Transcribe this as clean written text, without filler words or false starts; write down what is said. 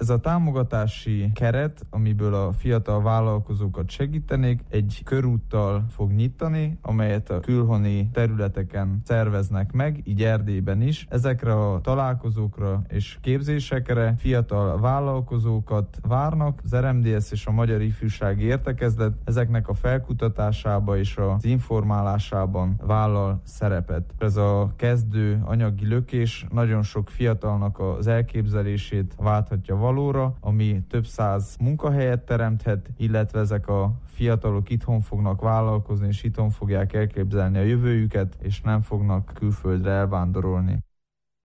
Ez a támogatási keret, amiből a fiatal vállalkozókat segítenék, egy körúttal fog nyitani, amelyet a külhoni területeken szerveznek meg, így Erdélyben is. Ezekre a találkozókra és képzésekre fiatal vállalkozókat várnak. Az RMDSZ és a Magyar Ifjúsági Értekezlet ezeknek a felkutatásába és az informálásában vállal szerepet. Ez a kezdő anyagi lökés nagyon sok fiatalnak az elképzelését válthatja valóra, ami több száz munkahelyet teremthet, illetve ezek a fiatalok itthon fognak vállalkozni, és itthon fogják elképzelni a jövőjüket, és nem fognak külföldre elvándorolni.